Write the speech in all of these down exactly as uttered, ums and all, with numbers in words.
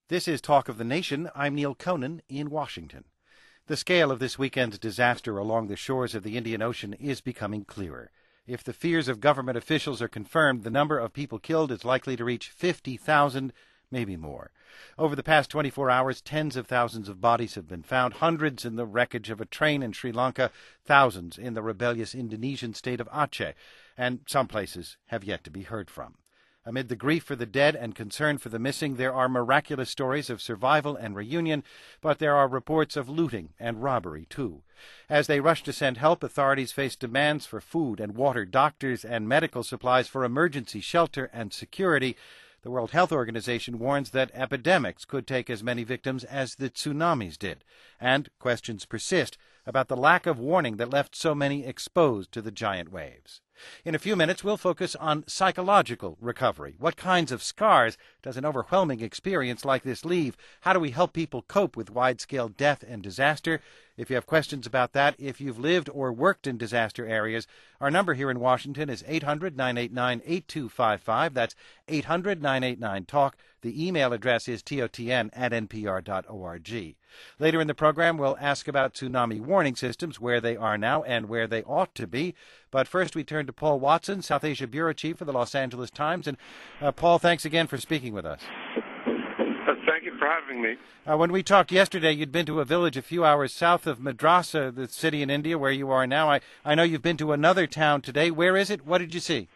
This is Talk of the Nation. I'm Neil Conan in Washington. The scale of this weekend's disaster along the shores of the Indian Ocean is becoming clearer. If the fears of government officials are confirmed, the number of people killed is likely to reach fifty thousand, maybe more. Over the past twenty-four hours, tens of thousands of bodies have been found, hundreds in the wreckage of a train in Sri Lanka, thousands in the rebellious Indonesian state of Aceh, and some places have yet to be heard from. Amid the grief for the dead and concern for the missing, there are miraculous stories of survival and reunion, but there are reports of looting and robbery, too. As they rush to send help, authorities face demands for food and water, doctors and medical supplies, for emergency shelter and security. The World Health Organization warns that epidemics could take as many victims as the tsunamis did. And questions persist about the lack of warning that left so many exposed to the giant waves. In a few minutes, we'll focus on psychological recovery. What kinds of scars does an overwhelming experience like this leave? How do we help people cope with wide-scale death and disaster? If you have questions about that, if you've lived or worked in disaster areas, our number here in Washington is eight hundred, nine eight nine, eight two five five. That's eight hundred, nine eight nine, talk. The email address is totn at npr dot org. Later in the program, we'll ask about tsunami warning systems, where they are now and where they ought to be. But first, we turn to Paul Watson, South Asia Bureau Chief for the Los Angeles Times. And uh, Paul, thanks again for speaking with us. Uh, thank you for having me. Uh, when we talked yesterday, you'd been to a village a few hours south of Madrasa, the city in India where you are now. I, I know you've been to another town today. Where is it? What did you see?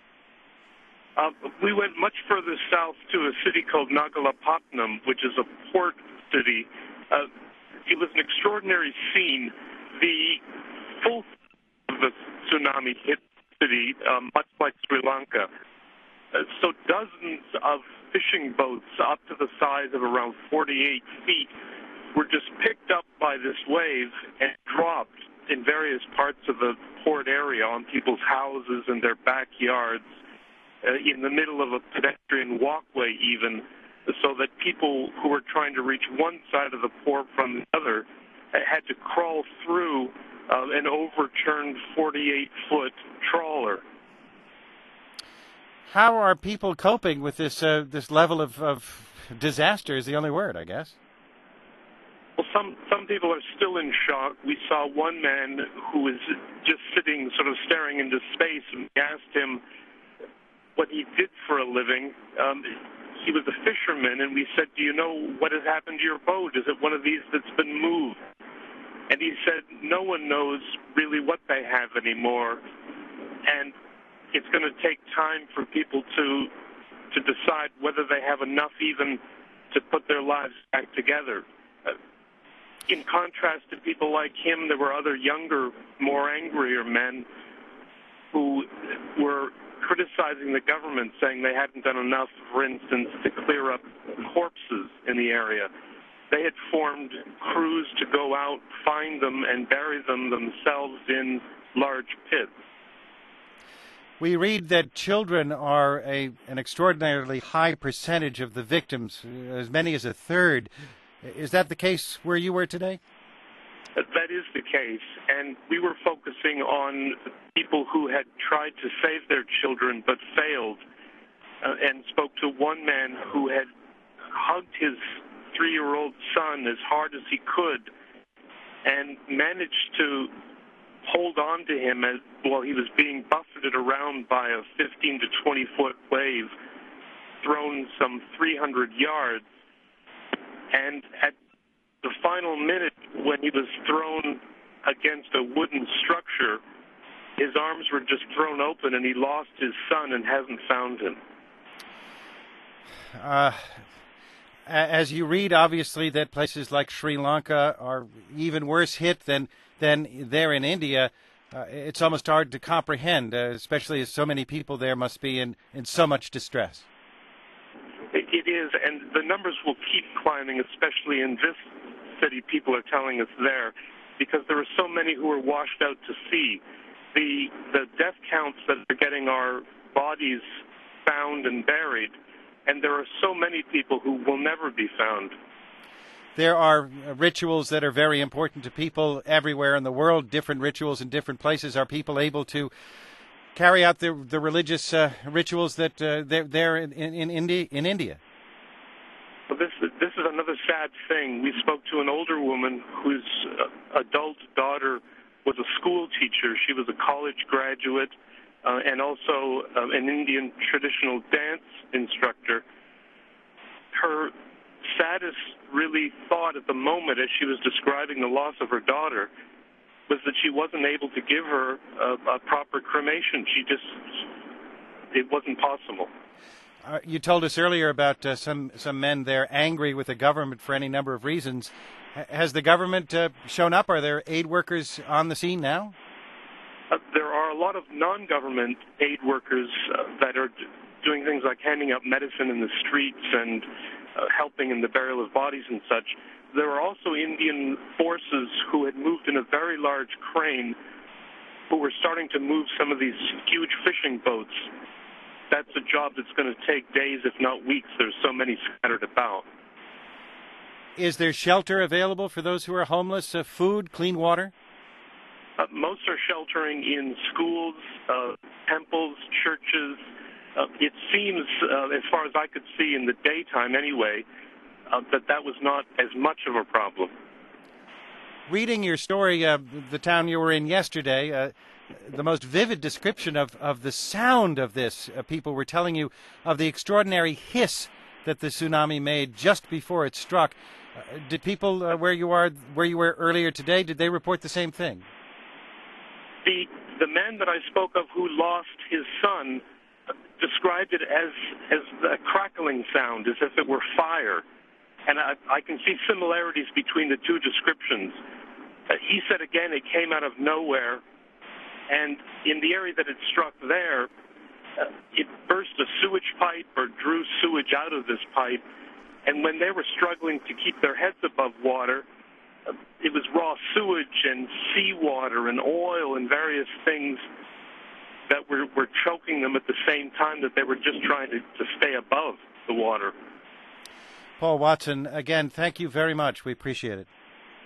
Uh, we went much further south to a city called Nagalapatnam, which is a port city. Uh, it was an extraordinary scene. The full of the tsunami hit the city, um, much like Sri Lanka. Uh, so dozens of fishing boats up to the size of around forty-eight feet were just picked up by this wave and dropped in various parts of the port area on people's houses and their backyards, uh, in the middle of a pedestrian walkway even, so that people who were trying to reach one side of the port from the other had to crawl through uh, an overturned forty-eight foot trawler. How are people coping with this uh, this level of, of disaster is the only word, I guess? Well, some, some people are still in shock. We saw one man who was just sitting, sort of staring into space, and we asked him what he did for a living. Um, he was a fisherman, and we said, do you know what has happened to your boat? Is it one of these that's been moved? And he said, no one knows really what they have anymore, and it's going to take time for people to to decide whether they have enough even to put their lives back together. Uh, in contrast to people like him, there were other younger, more angrier men who were criticizing the government, saying they hadn't done enough, for instance, to clear up corpses in the area. They had formed crews to go out, find them, and bury them themselves in large pits. We read that children are a, an extraordinarily high percentage of the victims, as many as a third. Is that the case where you were today? That is the case, and we were focusing on people who had tried to save their children but failed, uh, and spoke to one man who had hugged his three-year-old son as hard as he could and managed to hold on to him as while he was being buffeted around by a fifteen to twenty foot wave thrown some three hundred yards. And at the final minute, when he was thrown against a wooden structure, his arms were just thrown open and he lost his son and hasn't found him. Uh, as you read, obviously, that places like Sri Lanka are even worse hit than than there in India. Uh, it's almost hard to comprehend, uh, especially as so many people there must be in, in so much distress. It is, and the numbers will keep climbing, especially in this city, people are telling us there, because there are so many who are washed out to sea. The, the death counts that are getting our bodies found and buried, and there are so many people who will never be found. There are rituals that are very important to people everywhere in the world, different rituals in different places. Are people able to carry out the the religious uh, rituals that uh, they're there in, in, in India? In India, Well, this this is another sad thing. We spoke to an older woman whose uh, adult daughter was a school teacher. She was a college graduate uh, and also uh, an Indian traditional dance instructor. Her saddest really thought at the moment as she was describing the loss of her daughter was that she wasn't able to give her a, a proper cremation. She just, it wasn't possible. Uh, you told us earlier about uh, some, some men there angry with the government for any number of reasons. H- has the government uh, shown up? Are there aid workers on the scene now? Uh, there are a lot of non-government aid workers uh, that are d- doing things like handing out medicine in the streets and uh, helping in the burial of bodies and such. There are also Indian forces who had moved in a very large crane who were starting to move some of these huge fishing boats. That's a job that's going to take days, if not weeks. There's so many scattered about. Is there shelter available for those who are homeless? Uh, food, clean water? Uh, most are sheltering in schools, uh, temples, churches. Uh, it seems, uh, as far as I could see in the daytime anyway, uh, that that was not as much of a problem. Reading your story, uh, the town you were in yesterday, uh, the most vivid description of, of the sound of this, uh, people were telling you of the extraordinary hiss that the tsunami made just before it struck. Uh, did people uh, where you are, where you were earlier today, did they report the same thing? The the man that I spoke of who lost his son uh, described it as as a crackling sound, as if it were fire. And I, I can see similarities between the two descriptions. Uh, he said, again, it came out of nowhere. And in the area that it struck there, uh, it burst a sewage pipe or drew sewage out of this pipe. And when they were struggling to keep their heads above water, uh, it was raw sewage and seawater and oil and various things that were, were choking them at the same time that they were just trying to, to stay above the water. Paul Watson, again, thank you very much. We appreciate it.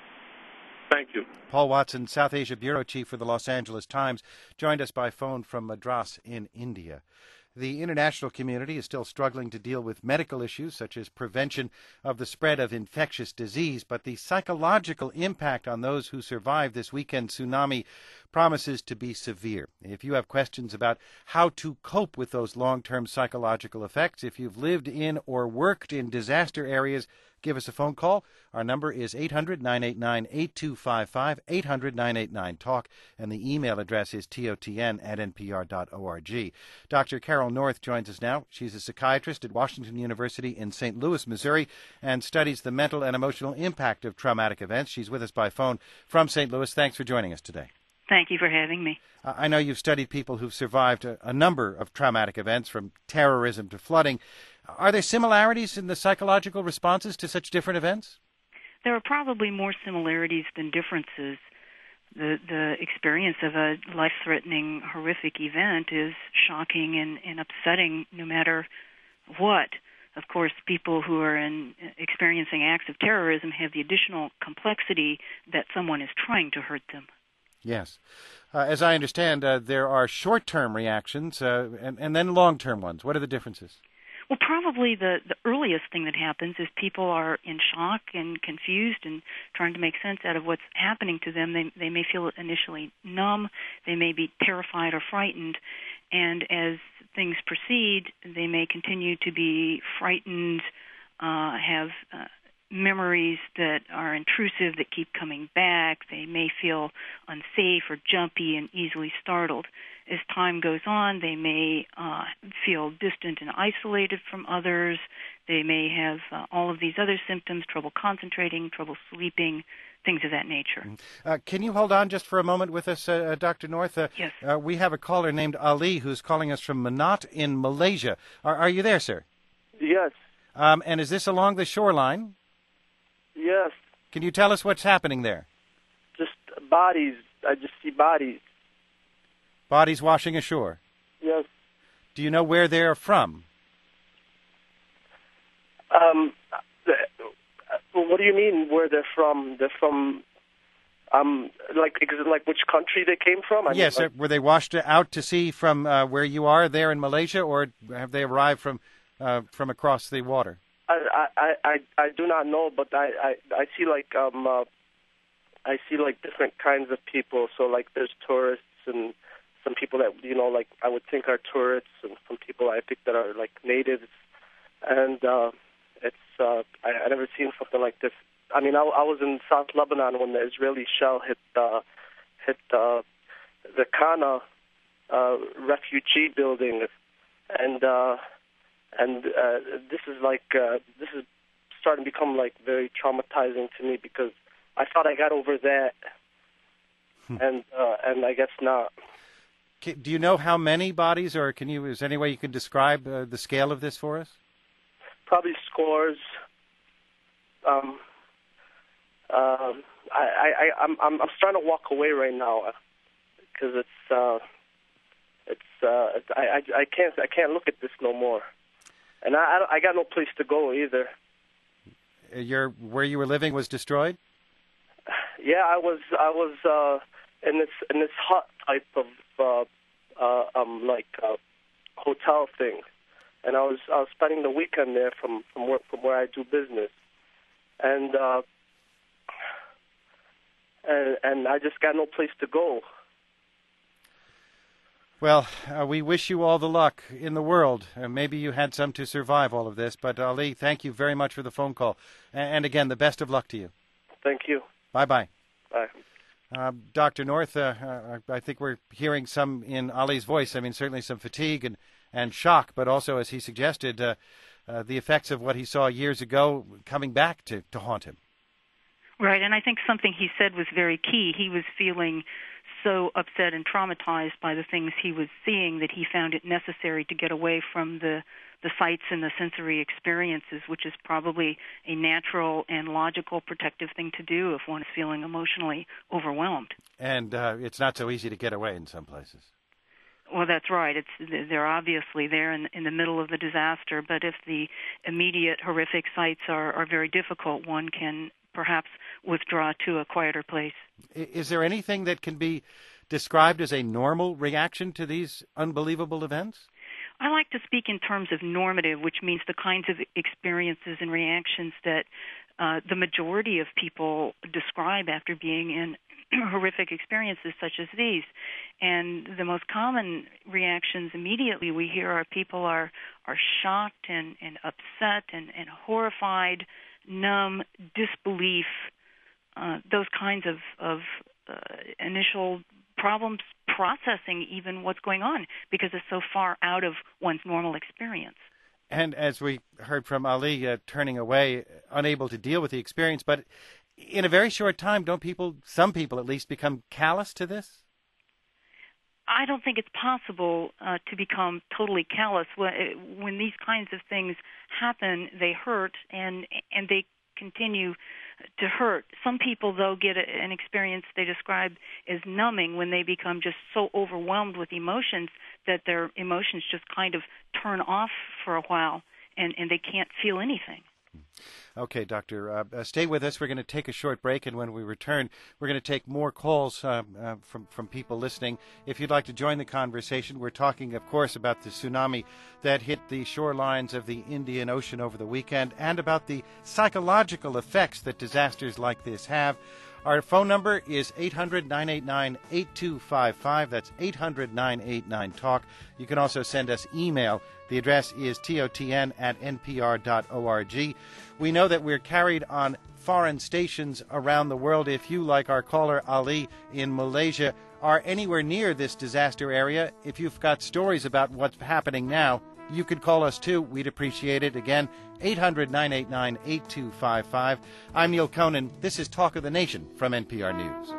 Thank you. Paul Watson, South Asia Bureau Chief for the Los Angeles Times, joined us by phone from Madras in India. The international community is still struggling to deal with medical issues such as prevention of the spread of infectious disease, but the psychological impact on those who survived this weekend tsunami promises to be severe. If you have questions about how to cope with those long-term psychological effects, if you've lived in or worked in disaster areas, give us a phone call. Our number is eight hundred, nine eight nine, eight two five five, eight hundred, nine eight nine, talk, and the email address is totn at npr dot org. Doctor Carol North joins us now. She's a psychiatrist at Washington University in Saint Louis, Missouri, and studies the mental and emotional impact of traumatic events. She's with us by phone from Saint Louis. Thanks for joining us today. Thank you for having me. Uh, I know you've studied people who've survived a, a number of traumatic events, from terrorism to flooding. Are there similarities in the psychological responses to such different events? There are probably more similarities than differences. The the experience of a life-threatening, horrific event is shocking and, and upsetting no matter what. Of course, people who are in, experiencing acts of terrorism have the additional complexity that someone is trying to hurt them. Yes. Uh, as I understand, uh, there are short-term reactions uh, and, and then long-term ones. What are the differences? Well, probably the, the earliest thing that happens is people are in shock and confused and trying to make sense out of what's happening to them. They, they may feel initially numb. They may be terrified or frightened. And as things proceed, they may continue to be frightened, uh, have uh, memories that are intrusive that keep coming back. They may feel unsafe or jumpy and easily startled. As time goes on, they may uh, feel distant and isolated from others. They may have uh, all of these other symptoms, trouble concentrating, trouble sleeping, things of that nature. Uh, can you hold on just for a moment with us, uh, Doctor North? Uh, yes. Uh, we have a caller named Ali who's calling us from Manat in Malaysia. Are, are you there, sir? Yes. Um, and is this along the shoreline? Yes. Can you tell us what's happening there? Just bodies. I just see bodies. Bodies washing ashore? Yes. Do you know where they're from? Um, the, uh, what do you mean where they're from? They're from, um, like, like which country they came from? I yes. mean, like, uh, were they washed out to sea from uh, where you are there in Malaysia, or have they arrived from uh, from across the water? I, I, I, I, I do not know, but I, I, I see like um uh, I see like different kinds of people. So like there's tourists and some people that you know like I would think are tourists, and some people I think that are like natives. And uh, it's uh, I, I never seen something like this. I mean, I, I was in South Lebanon when the Israeli shell hit uh, hit uh, the Kana uh, refugee building, and uh, and uh, this is like uh, this is starting to become like very traumatizing to me because I thought I got over that, hmm. and uh, and I guess not. Do you know how many bodies, or can you? Is there any way you can describe uh, the scale of this for us? Probably scores. Um, uh, I, I, I'm, I'm, I'm starting to walk away right now because it's, uh, it's, uh, I, I, I can't, I can't look at this no more, and I, I got no place to go either. Your where you were living was destroyed? Yeah, I was, I was uh, in this, in this hut type of, uh, uh, um, like uh, hotel thing. And I was I was spending the weekend there from from work from where I do business, and uh, and and I just got no place to go. Well, uh, we wish you all the luck in the world. Uh, maybe you had some to survive all of this, but Ali, thank you very much for the phone call, and, and again, the best of luck to you. Thank you. Bye bye. Bye. Uh, Doctor North, uh, uh, I think we're hearing some in Ali's voice. I mean, certainly some fatigue and. and shock, but also, as he suggested, uh, uh, the effects of what he saw years ago coming back to, to haunt him. Right, and I think something he said was very key. He was feeling so upset and traumatized by the things he was seeing that he found it necessary to get away from the, the sights and the sensory experiences, which is probably a natural and logical protective thing to do if one is feeling emotionally overwhelmed. And uh, it's not so easy to get away in some places. Well, that's right. It's they're obviously there in, in the middle of the disaster, but if the immediate horrific sights are, are very difficult, one can perhaps withdraw to a quieter place. Is there anything that can be described as a normal reaction to these unbelievable events? I like to speak in terms of normative, which means the kinds of experiences and reactions that uh, the majority of people describe after being in horrific experiences such as these. And the most common reactions immediately we hear are people are, are shocked and, and upset and, and horrified, numb, disbelief, uh, those kinds of, of uh, initial problems processing even what's going on because it's so far out of one's normal experience. And as we heard from Ali, uh, turning away, unable to deal with the experience, but in a very short time, don't people, some people at least, become callous to this? I don't think it's possible uh, to become totally callous. When, when these kinds of things happen, they hurt, and and they continue to hurt. Some people, though, get a, an experience they describe as numbing when they become just so overwhelmed with emotions that their emotions just kind of turn off for a while, and, and they can't feel anything. Okay, Doctor, uh, uh, stay with us. We're going to take a short break, and when we return, we're going to take more calls uh, uh, from, from people listening. If you'd like to join the conversation, we're talking, of course, about the tsunami that hit the shorelines of the Indian Ocean over the weekend and about the psychological effects that disasters like this have. Our phone number is eight hundred, nine eight nine, eight two five five. That's eight hundred, nine eight nine, talk. You can also send us email. The address is totn at n p r dot org. We know that we're carried on foreign stations around the world. If you, like our caller Ali in Malaysia, are anywhere near this disaster area, if you've got stories about what's happening now, you could call us too. We'd appreciate it. Again, eight hundred, nine eight nine, eight two five five. I'm Neil Conan. This is Talk of the Nation from N P R News.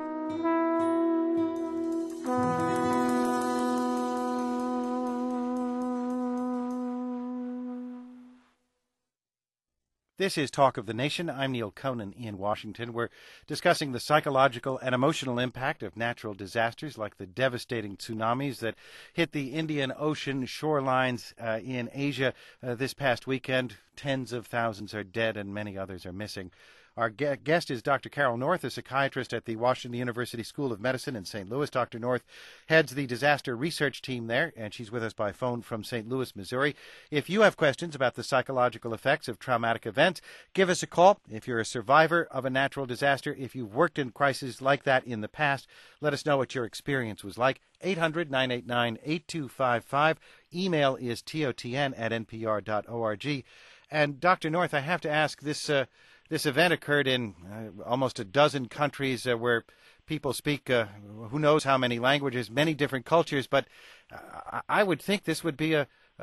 This This is Talk of the Nation. I'm Neil Conan in Washington. We're discussing the psychological and emotional impact of natural disasters like the devastating tsunamis that hit the Indian Ocean shorelines uh, in Asia uh, this past weekend. Tens of thousands are dead and many others are missing. Our guest is Doctor Carol North, a psychiatrist at the Washington University School of Medicine in Saint Louis. Doctor North heads the disaster research team there, and she's with us by phone from Saint Louis, Missouri. If you have questions about the psychological effects of traumatic events, give us a call. If you're a survivor of a natural disaster, if you've worked in crises like that in the past, let us know what your experience was like. eight hundred, nine eight nine, eight two five five. Email is totn at npr dot org. And Doctor North, I have to ask, this uh, this event occurred in uh, almost a dozen countries uh, where people speak uh, who knows how many languages, many different cultures, but uh, I would think this would be a... Uh,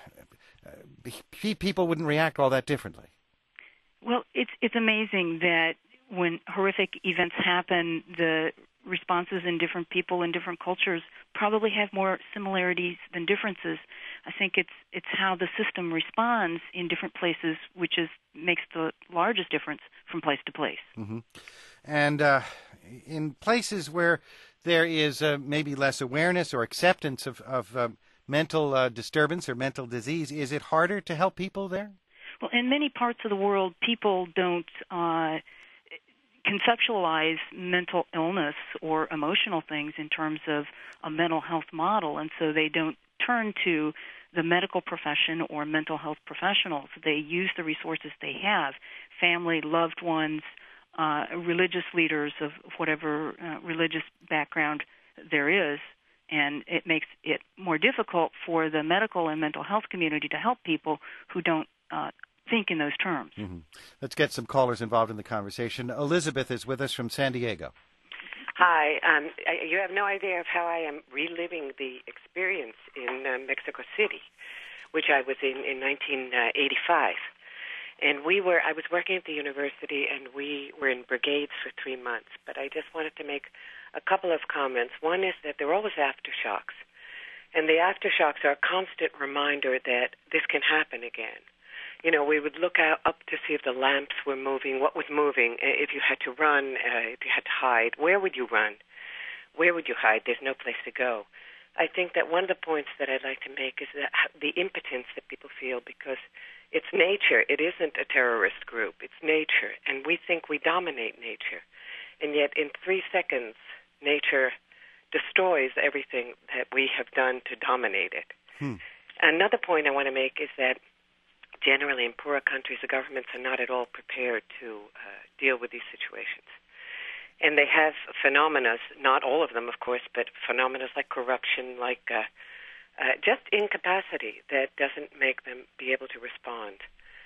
uh, people wouldn't react all that differently. Well, it's it's amazing that when horrific events happen, the responses in different people in different cultures probably have more similarities than differences. I think it's it's how the system responds in different places, which is makes the largest difference from place to place. Mm-hmm. And uh, in places where there is uh, maybe less awareness or acceptance of, of uh, mental uh, disturbance or mental disease, is it harder to help people there? Well, in many parts of the world, people don't uh, conceptualize mental illness or emotional things in terms of a mental health model, and so they don't turn to the medical profession or mental health professionals. They use the resources they have, family, loved ones, uh, religious leaders of whatever uh, religious background there is, and it makes it more difficult for the medical and mental health community to help people who don't uh, think in those terms. Mm-hmm. Let's get some callers involved in the conversation. Elizabeth is with us from San Diego. Hi. Um, I, you have no idea of how I am reliving the experience in uh, Mexico City, which I was in in nineteen eighty-five. And we were, I was working at the university, and we were in brigades for three months. But I just wanted to make a couple of comments. One is that there are always aftershocks. And the aftershocks are a constant reminder that this can happen again. You know, we would look out up to see if the lamps were moving, what was moving, if you had to run, uh, if you had to hide. Where would you run? Where would you hide? There's no place to go. I think that one of the points that I'd like to make is that the impotence that people feel, because it's nature. It isn't a terrorist group. It's nature, and we think we dominate nature. And yet in three seconds, nature destroys everything that we have done to dominate it. Hmm. Another point I want to make is that generally, in poorer countries, the governments are not at all prepared to uh, deal with these situations. And they have phenomena, not all of them, of course, but phenomena like corruption, like uh, uh, just incapacity that doesn't make them be able to respond.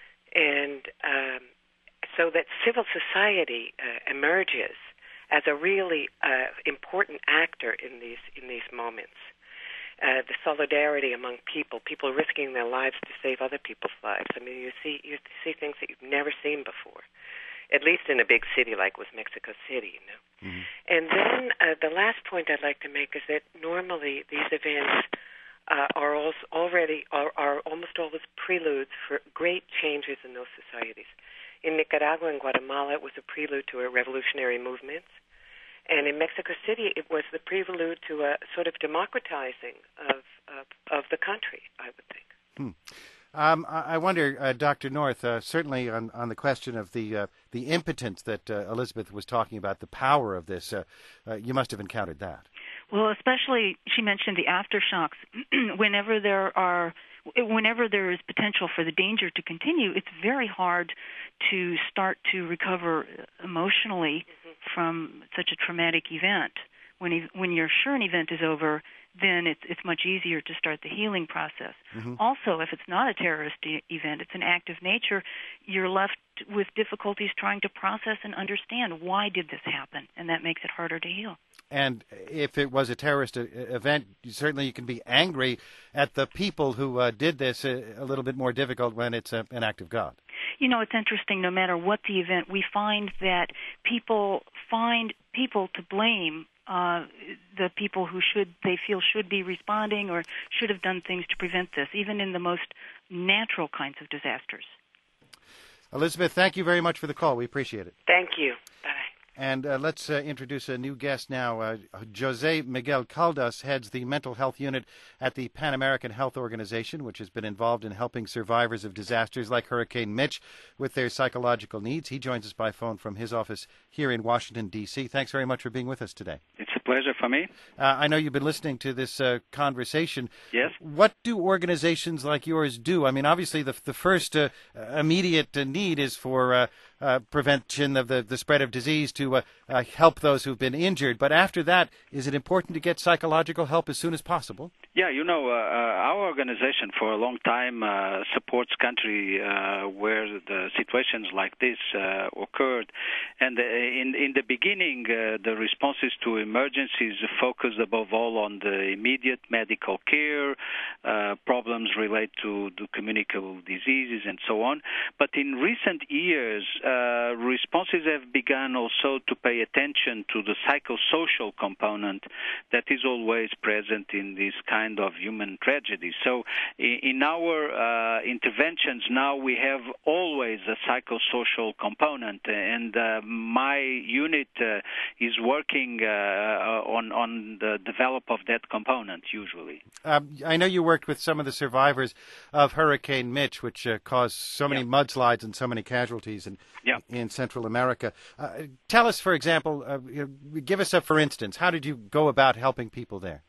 And um, so that civil society uh, emerges as a really uh, important actor in these in these moments. Uh, the solidarity among people, people risking their lives to save other people's lives. I mean, you see you see things that you've never seen before, at least in a big city like was Mexico City, you know. Mm-hmm. And then uh, the last point I'd like to make is that normally these events uh, are also already are, are almost always preludes for great changes in those societies. In Nicaragua and Guatemala, it was a prelude to a revolutionary movement. And in Mexico City, it was the prelude to a sort of democratizing of of, of the country, I would think. Hmm. Um, I wonder, uh, Doctor North, uh, certainly on, on the question of the uh, the impotence that uh, Elizabeth was talking about, the power of this, uh, uh, you must have encountered that. Well, especially, she mentioned the aftershocks. Whenever there are, whenever there is potential for the danger to continue, it's very hard to start to recover emotionally mm-hmm. from such a traumatic event. When when you're sure an event is over, then it's it's much easier to start the healing process. Mm-hmm. Also, if it's not a terrorist e- event, it's an act of nature, you're left with difficulties trying to process and understand why did this happen, and that makes it harder to heal. And if it was a terrorist event, certainly you can be angry at the people who uh, did this, a, a little bit more difficult when it's a, an act of God. You know, it's interesting, no matter what the event, we find that people find people to blame, uh, the people who should they feel should be responding or should have done things to prevent this, even in the most natural kinds of disasters. Elizabeth, thank you very much for the call. We appreciate it. Thank you. Bye. And uh, let's uh, introduce a new guest now. Uh, Jose Miguel Caldas heads the mental health unit at the Pan American Health Organization, which has been involved in helping survivors of disasters like Hurricane Mitch with their psychological needs. He joins us by phone from his office here in Washington, D C Thanks very much for being with us today. It's a pleasure for me. Uh, I know you've been listening to this uh, conversation. Yes. What do organizations like yours do? I mean, obviously, the the first uh, immediate uh, need is for uh, uh, prevention of the, the spread of disease to uh, uh, help those who've been injured. But after that, is it important to get psychological help as soon as possible? Yeah, you know, uh, our organization for a long time uh, supports country uh, where the situations like this uh, occurred. And uh, in in the beginning, uh, the responses to emergencies focused above all on the immediate medical care, uh, problems related to the communicable diseases and so on. But in recent years, uh, responses have begun also to pay attention to the psychosocial component that is always present in this kind of human tragedy. So in our uh, interventions now, we have always a psychosocial component, and uh, my unit uh, is working uh, on, on the develop of that component usually. Uh, I know you worked with some of the survivors of Hurricane Mitch, which uh, caused so many yeah. mudslides and so many casualties in, yeah. in Central America. Uh, tell us, for example, uh, give us a for instance, how did you go about helping people there?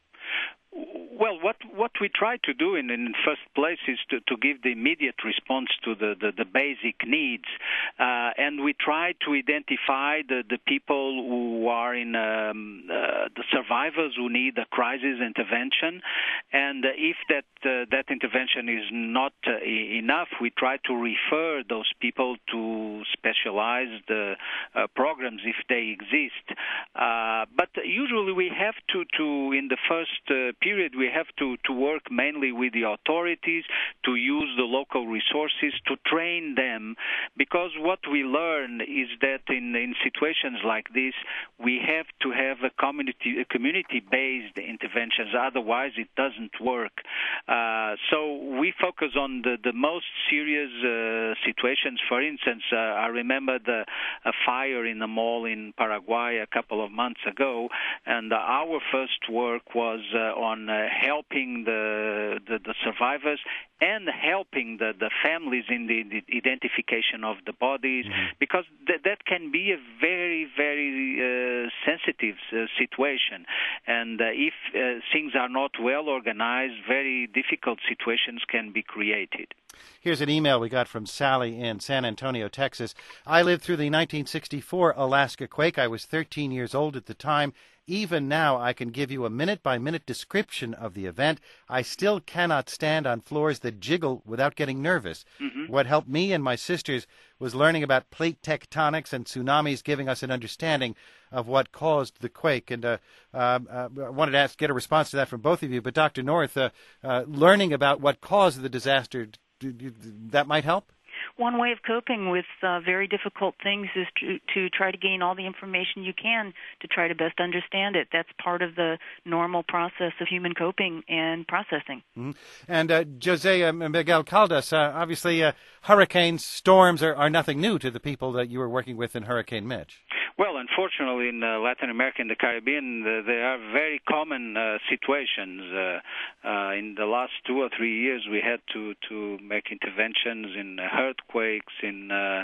Well, what what we try to do in in first place is to, to give the immediate response to the, the, the basic needs, uh, and we try to identify the, the people who are in um, uh, the survivors who need a crisis intervention, and if that uh, that intervention is not uh, enough, we try to refer those people to specialized uh, uh, programs if they exist. Uh, but usually we have to, to in the first uh, period we have to, to work mainly with the authorities, to use the local resources, to train them, because what we learn is that in, in situations like this, we have to have a community a community-based interventions, otherwise it doesn't work. Uh, so we focus on the, the most serious uh, situations. For instance, uh, I remember the, a fire in a mall in Paraguay a couple of months ago, and uh, our first work was uh, on uh, helping the, the the survivors and helping the, the families in the, the identification of the bodies, mm-hmm. because th- that can be a very, very uh, sensitive uh, situation. And uh, if uh, things are not well organized, very difficult situations can be created. Here's an email we got from Sally in San Antonio, Texas. I lived through the nineteen sixty-four Alaska quake. I was thirteen years old at the time. Even now, I can give you a minute-by-minute description of the event. I still cannot stand on floors that jiggle without getting nervous. Mm-hmm. What helped me and my sisters was learning about plate tectonics and tsunamis, giving us an understanding of what caused the quake. And uh, uh, uh, I wanted to ask, get a response to that from both of you. But Doctor North, uh, uh, learning about what caused the disaster, do, do, that might help? One way of coping with uh, very difficult things is to, to try to gain all the information you can to try to best understand it. That's part of the normal process of human coping and processing. Mm-hmm. And uh, Jose uh, Miguel Caldas, uh, obviously uh, hurricanes, storms are, are nothing new to the people that you were working with in Hurricane Mitch. Well, unfortunately, in uh, Latin America and the Caribbean, uh, there are very common uh, situations. Uh, uh, in the last two or three years, we had to, to make interventions in earthquakes, in uh,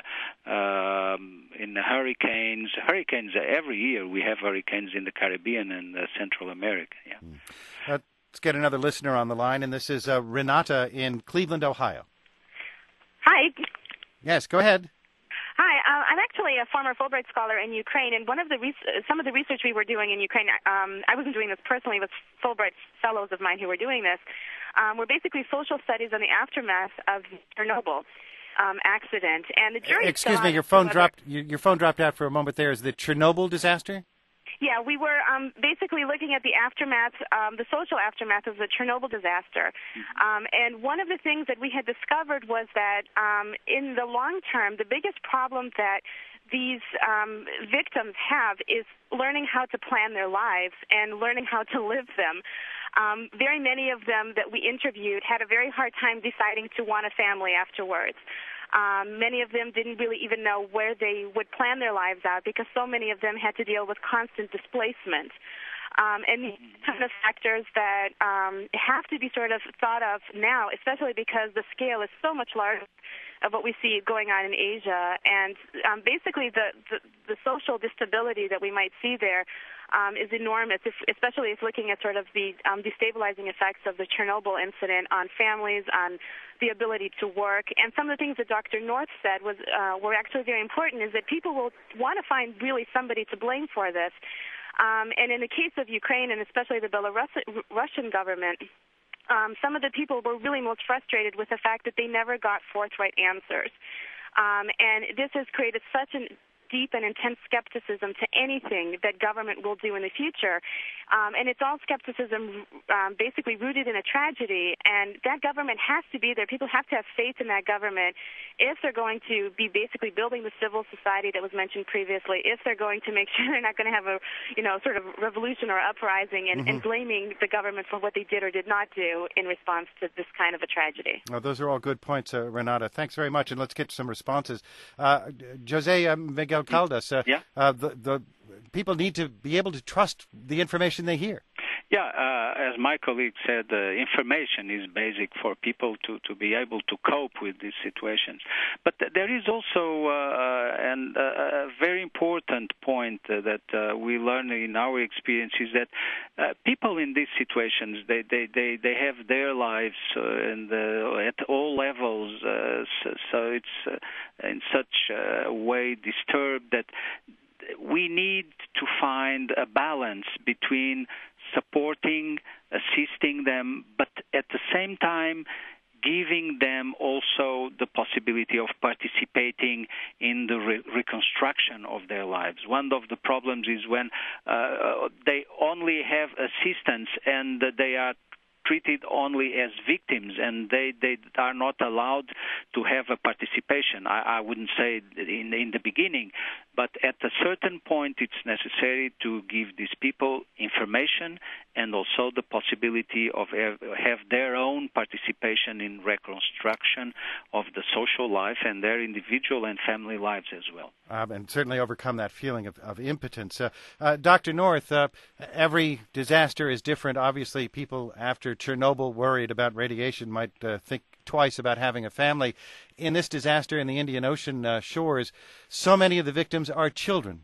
um, in hurricanes. Hurricanes every year. We have hurricanes in the Caribbean and uh, Central America. Yeah. Mm. Uh, let's get another listener on the line, and this is uh, Renata in Cleveland, Ohio. Hi. Yes, go ahead. Hi, uh, I'm actually a former Fulbright scholar in Ukraine, and one of the re- some of the research we were doing in Ukraine, um, I wasn't doing this personally, it was Fulbright fellows of mine who were doing this, um, were basically social studies on the aftermath of the Chernobyl um, accident. And the jury. Excuse me, your phone dropped. Your, your phone dropped out for a moment there. Is the Chernobyl disaster? Yeah, we were um, basically looking at the aftermath, um, the social aftermath of the Chernobyl disaster. Um, and one of the things that we had discovered was that um, in the long term, the biggest problem that these um, victims have is learning how to plan their lives and learning how to live them. Um, very many of them that we interviewed had a very hard time deciding to want a family afterwards. Um, many of them didn't really even know where they would plan their lives out because so many of them had to deal with constant displacement. Um, and these kind of factors that um, have to be sort of thought of now, especially because the scale is so much larger of what we see going on in Asia. And um, basically the, the, the social instability that we might see there um, is enormous, if, especially if looking at sort of the um, destabilizing effects of the Chernobyl incident on families, on the ability to work. And some of the things that Doctor North said was uh, were actually very important, is that people will want to find really somebody to blame for this. Um, and in the case of Ukraine, and especially the Belarusian government, um, some of the people were really most frustrated with the fact that they never got forthright answers. Um, and this has created such a deep and intense skepticism to anything that government will do in the future. Um, and it's all skepticism um, basically rooted in a tragedy, and that government has to be there. People have to have faith in that government if they're going to be basically building the civil society that was mentioned previously, if they're going to make sure they're not going to have a, you know, sort of revolution or uprising and, mm-hmm. and blaming the government for what they did or did not do in response to this kind of a tragedy. Well, those are all good points, uh, Renata. Thanks very much, and let's get to some responses. Uh, Jose uh, Miguel Caldas, uh, yeah. uh, the, the people need to be able to trust the information they hear. Yeah, uh, as my colleague said, uh, information is basic for people to, to be able to cope with these situations. But th- there is also uh, an, uh, a very important point uh, that uh, we learn in our experience is that uh, people in these situations, they, they, they, they have their lives uh, and, uh, at all levels, uh, so, so it's uh, in such a way disturbed that we need to find a balance between supporting, assisting them, but at the same time giving them also the possibility of participating in the re- reconstruction of their lives. One of the problems is when uh, they only have assistance and they are treated only as victims, and they, they are not allowed to have a participation. I, I wouldn't say in, in the beginning, but at a certain point it's necessary to give these people information and also the possibility of have, have their own participation in reconstruction of the social life and their individual and family lives as well. Um, and certainly overcome that feeling of, of impotence. Uh, uh, Doctor North, uh, every disaster is different. Obviously, people after Chernobyl worried about radiation might uh, think twice about having a family. In this disaster in the Indian Ocean uh, shores, so many of the victims are children.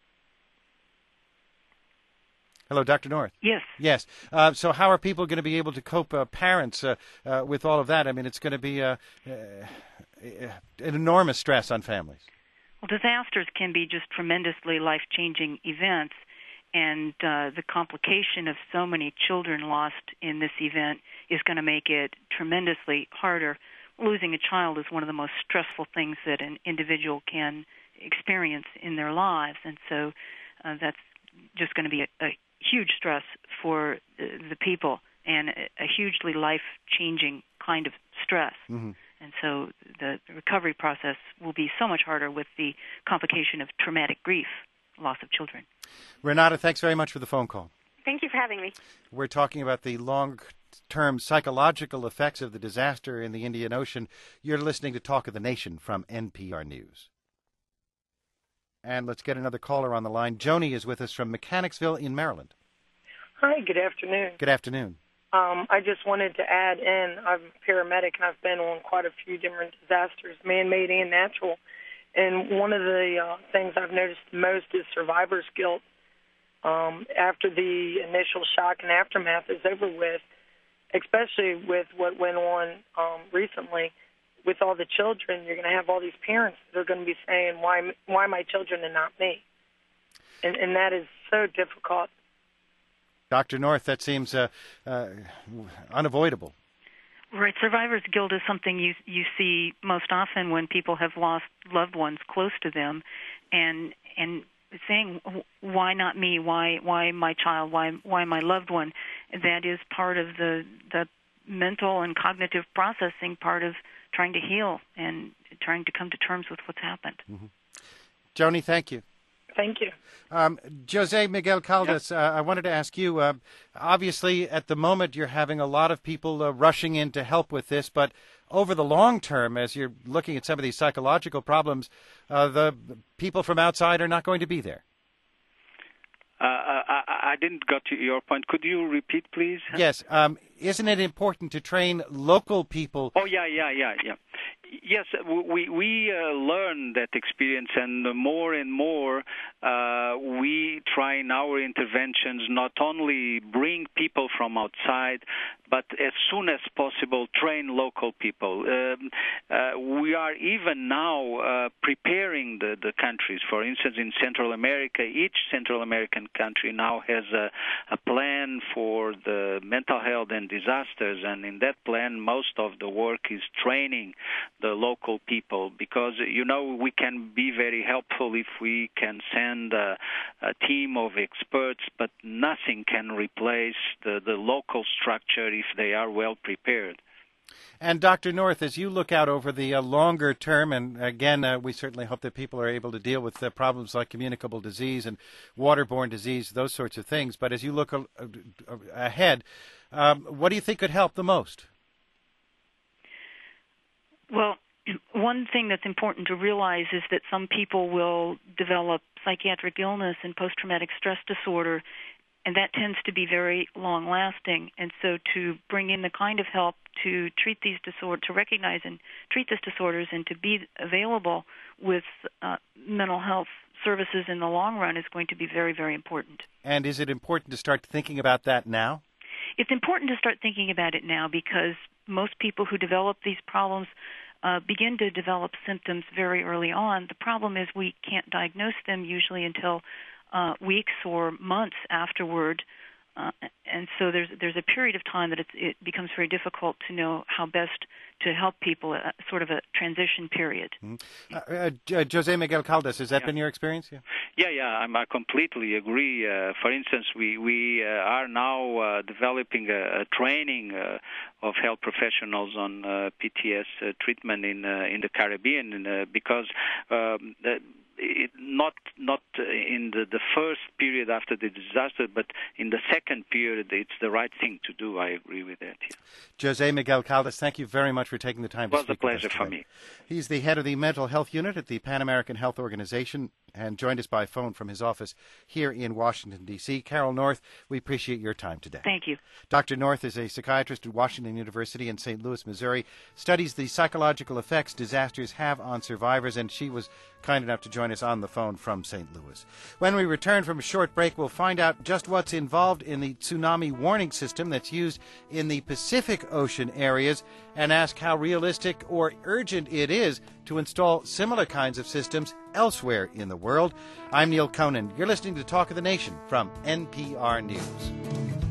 Hello, Doctor North. Yes. Yes. Uh, so how are people going to be able to cope, uh, parents, uh, uh, with all of that? I mean, it's going to be uh, uh, an enormous stress on families. Well, disasters can be just tremendously life-changing events, and uh, the complication of so many children lost in this event is going to make it tremendously harder. Losing a child is one of the most stressful things that an individual can experience in their lives, and so uh, that's just going to be a, a huge stress for uh, the people and a, a hugely life-changing kind of stress. Mm-hmm. And so the recovery process will be so much harder with the complication of traumatic grief, loss of children. Renata, thanks very much for the phone call. Thank you for having me. We're talking about the long-term psychological effects of the disaster in the Indian Ocean. You're listening to Talk of the Nation from N P R News. And let's get another caller on the line. Joni is with us from Mechanicsville in Maryland. Hi, good afternoon. Good afternoon. Um, I just wanted to add in, I'm a paramedic and I've been on quite a few different disasters, man-made and natural. And one of the uh, things I've noticed most is survivor's guilt. Um, after the initial shock and aftermath is over with, especially with what went on um, recently with all the children, you're going to have all these parents that are going to be saying, why why my children and not me? And, and that is so difficult. Doctor North, that seems uh, uh, unavoidable. Right. Survivor's guilt is something you you see most often when people have lost loved ones close to them, and and saying, why not me? Why why my child? Why why my loved one? That is part of the the mental and cognitive processing part of trying to heal and trying to come to terms with what's happened. Mm-hmm. Joni, thank you. Thank you. Um, Jose Miguel Caldas, yep. uh, I wanted to ask you, uh, obviously at the moment you're having a lot of people uh, rushing in to help with this, but over the long term, as you're looking at some of these psychological problems, uh, the people from outside are not going to be there. Uh, I, I didn't get to your point. Could you repeat, please? Yes. Um, isn't it important to train local people? Oh, yeah, yeah, yeah, yeah. Yes, we we uh, learn that experience, and more and more uh, we try in our interventions not only bring people from outside, but as soon as possible train local people. Um, uh, we are even now uh, preparing the, the countries. For instance, in Central America, each Central American country now has a, a plan for the mental health and disasters, and in that plan, most of the work is training the local people, because, you know, we can be very helpful if we can send a, a team of experts, but nothing can replace the, the local structure if they are well prepared. And Doctor North, as you look out over the uh, longer term, and again, uh, we certainly hope that people are able to deal with uh, problems like communicable disease and waterborne disease, those sorts of things, but as you look uh, ahead, um, what do you think could help the most? Well, one thing that's important to realize is that some people will develop psychiatric illness and post-traumatic stress disorder, and that tends to be very long-lasting. And so to bring in the kind of help to treat these disorders, to recognize and treat these disorders, and to be available with uh, mental health services in the long run is going to be very, very important. And is it important to start thinking about that now? It's important to start thinking about it now, because most people who develop these problems uh, begin to develop symptoms very early on. The problem is we can't diagnose them usually until uh, weeks or months afterward, uh, and so there's there's a period of time that it's, it becomes very difficult to know how best to help people, uh, sort of a transition period. Mm-hmm. Uh, uh, Jose Miguel Caldas, has that yeah. been your experience? Yeah, yeah, yeah I'm, I completely agree. Uh, for instance, we, we uh, are now uh, developing a, a training uh, of health professionals on uh, P T S uh, treatment in uh, in the Caribbean, uh, because um, the, It, not not in the, the first period after the disaster, but in the second period, it's the right thing to do. I agree with that. Yeah. Jose Miguel Caldas, thank you very much for taking the time to speak with us. It was a pleasure for me. He's the head of the Mental Health Unit at the Pan American Health Organization, and joined us by phone from his office here in Washington, D C Carol North, we appreciate your time today. Thank you. Doctor North is a psychiatrist at Washington University in Saint Louis, Missouri, studies the psychological effects disasters have on survivors, and she was kind enough to join us on the phone from Saint Louis. When we return from a short break, we'll find out just what's involved in the tsunami warning system that's used in the Pacific Ocean areas, and ask how realistic or urgent it is to install similar kinds of systems elsewhere in the world. I'm Neil Conan. You're listening to Talk of the Nation from N P R News.